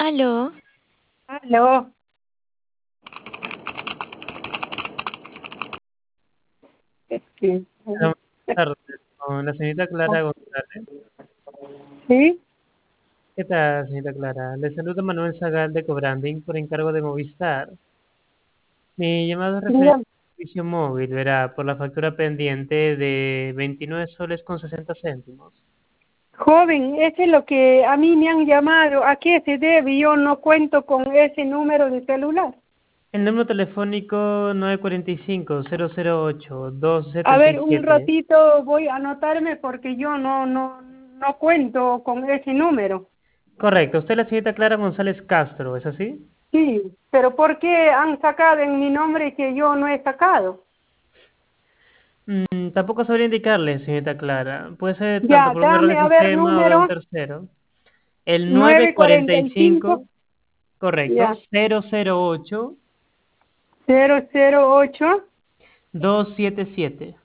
Aló, Aló. Sí. Buenas tardes, con la señorita Clara González. ¿Sí? ¿Qué tal, señorita Clara? Le saluda Manuel Zagal de Cobranding por encargo de Movistar. Mi llamado es referente Dígame. al servicio móvil, verá, por la factura pendiente de 29 soles con 60 céntimos. Joven, ese es lo que a mí me han llamado. ¿A qué se debe? Yo no cuento con ese número de celular. El número telefónico 945 A ver, siete un siete. ratito voy a anotarme porque yo no cuento con ese número. Correcto, usted es la señorita Clara González Castro, ¿es así? Sí, pero ¿por qué han sacado en mi nombre que yo no he sacado? Tampoco sabría indicarle, señorita Clara. Puede ser tanto Ya, por un error dame de a ver sistema o de un número tercero. El nueve novecientos cuarenta cuarenta y y cinco. cinco, correcto, Ya, 008 008 277.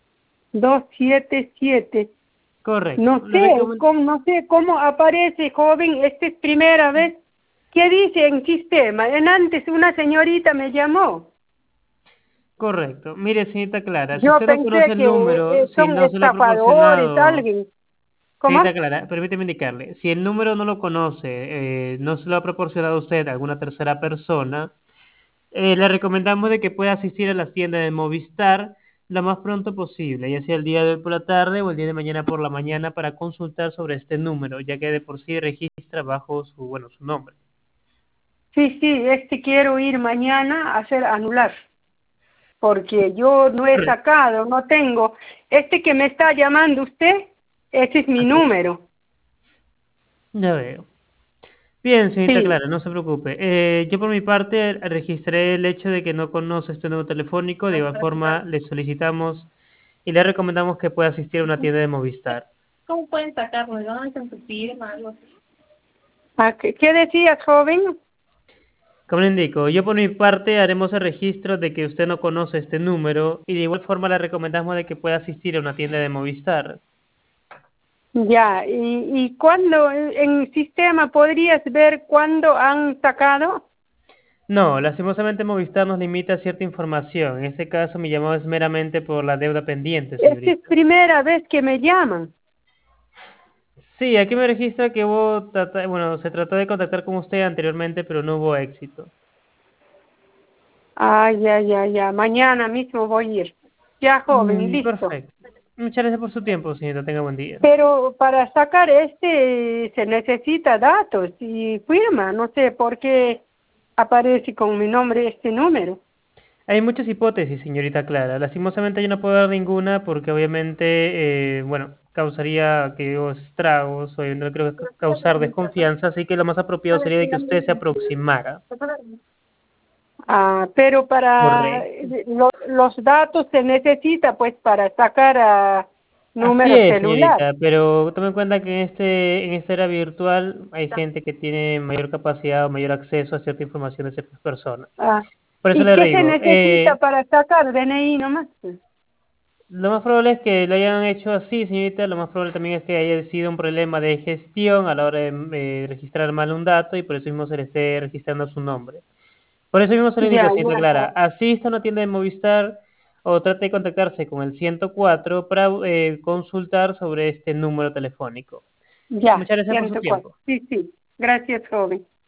277. Correcto. No sé no sé cómo aparece, joven, esta es primera vez. ¿Qué dice en sistema? En antes una señorita me llamó. Correcto. Mire, señorita Clara, si Yo usted no conoce pensé el que número, si son no se lo ha estafadores, proporcionado, alguien. señorita ¿Cómo? Clara, permíteme indicarle, si el número no lo conoce, no se lo ha proporcionado usted a alguna tercera persona, le recomendamos de que pueda asistir a las tiendas de Movistar lo más pronto posible, ya sea el día de hoy por la tarde o el día de mañana por la mañana para consultar sobre este número, ya que de por sí registra bajo su, bueno, su nombre. Sí, sí, quiero ir mañana a hacer anular, porque yo no he Correcto. sacado, no tengo. Que me está llamando usted, ese es mi Así es. número. Ya veo. Bien, señorita Sí, Clara, no se preocupe. Yo por mi parte registré el hecho de que no conoce este número telefónico, de igual forma le solicitamos y le recomendamos que pueda asistir a una tienda de Movistar. ¿cómo pueden sacarlo? ¿No? En su firma, algo así. ¿Qué decías, joven? Como le indico, yo por mi parte haremos el registro de que usted no conoce este número y de igual forma le recomendamos de que pueda asistir a una tienda de Movistar. Ya, ¿y cuándo en sistema podrías ver cuándo han sacado? No, lastimosamente Movistar nos limita a cierta información. En este caso mi llamado es meramente por la deuda pendiente, Esta es señorita. primera vez que me llaman. Sí, aquí me registra que bueno, se trató de contactar con usted anteriormente, pero no hubo éxito. Ya. Mañana mismo voy a ir. Ya, joven, listo. Perfecto. Muchas gracias por su tiempo, señorita. Tenga buen día. Pero para sacar se necesita datos y firma. No sé por qué aparece con mi nombre este número. Hay muchas hipótesis, señorita Clara. Lastimosamente yo no puedo dar ninguna porque obviamente, bueno, causaría que hubo estragos o no creo que causar desconfianza, así que lo más apropiado sería de que usted se aproximara. Pero para Correcto. los datos se necesita pues para sacar Así número es, celular. señorita, pero tome en cuenta que en esta era virtual hay gente que tiene mayor capacidad o mayor acceso a cierta información de ciertas personas. Ah, Por eso ¿Y le qué se digo, necesita para sacar DNI nomás? lo más probable es que lo hayan hecho así, señorita. Lo más probable también es que haya sido un problema de gestión a la hora de registrar mal un dato y por eso mismo se le esté registrando su nombre. Por eso mismo se le indico, señorita Ya, Clara, asista a una tienda de Movistar o trate de contactarse con el 104 para consultar sobre este número telefónico. ya, Muchas gracias por su 104. tiempo. Sí, sí. Gracias, joven.